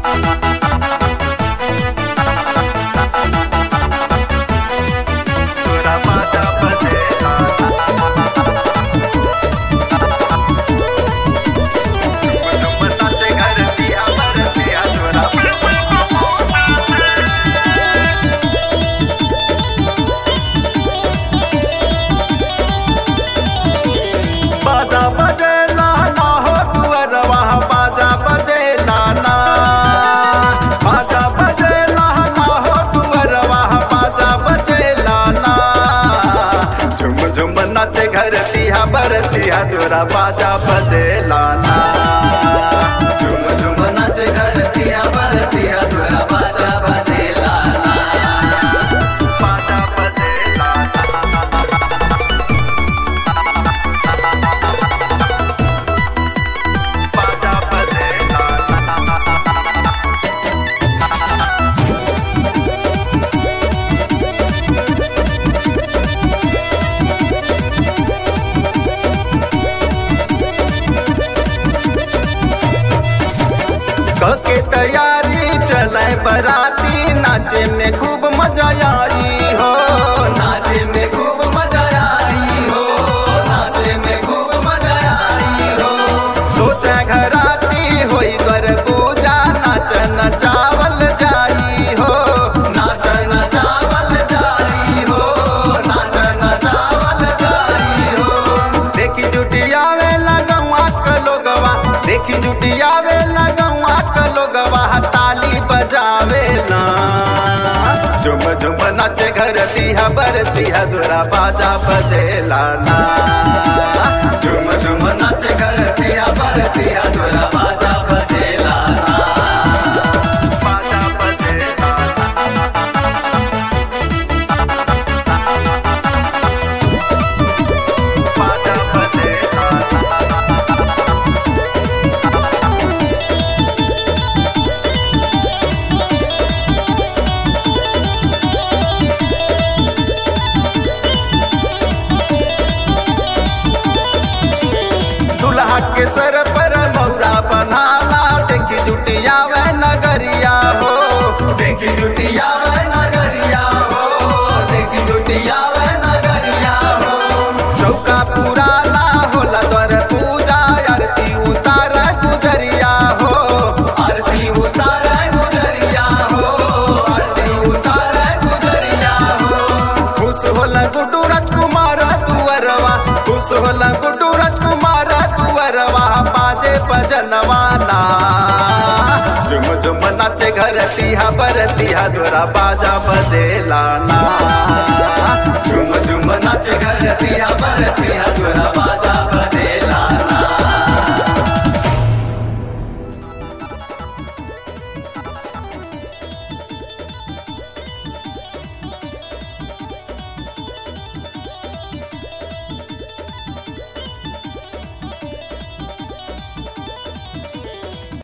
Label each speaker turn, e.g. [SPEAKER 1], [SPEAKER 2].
[SPEAKER 1] तोरा बाजा बजेला झुम झुम नाचे घर दिया बरतिया तोरा बाजा बजेला ना हो तुअरवा बाजा बजेला ना बाजा बजेला ना हो तुअरवा बाजा बजेला ना झुम झुम नाचे घर दिया बरतिया तोरा बाजा बजेला ना झुम झुम नाचे घर दिया बरतिया तोरा बाजा बजेला ना बाजा बजेला बाजा बजेला के तैयारी चले बराती नाचे में खूब मजा आई हो नाचे में खूब मजा आई हो नाचे में खूब मजा आई हो सोचे घराती होई कर पूजा नाचन चावल जाई हो नाचन चावल जाई हो नाचन चावल जाई हो देखी जुटियावे लगवा क लोगवा देखी जुटियावे लगवा क लोगवा ताली बजावे ना झुम झुम नाचे घर दिया बरतिया तोरा बाजा बजेला ना झुम झुम नाचे घर दिया बरतिया तोरा बाजा बजेला ना बाजा बजेला बाजा बजेला दुल्हा के सर पर मौरा बनाला देखी जुटियावे नगरिया हो देखी जुटियावे नगरिया हो देखी जुटियावे नगरिया हो चौका पुराला होला द्वार पूजा आरती उतार गुजरिया हो आरती उतार गुजरिया हो आरती उतार गुजरिया हो खुश होला गुड्डू राजकुमार तुअरवा खुश होला गुड्डू राजकुमार तुअरवा बाजे बजनवाना झुम झुम नाचे घर तिहा बरतिया तोरा बाजा बजेला ना झुम झुम नाचे घर तिहा बरतिया तोरा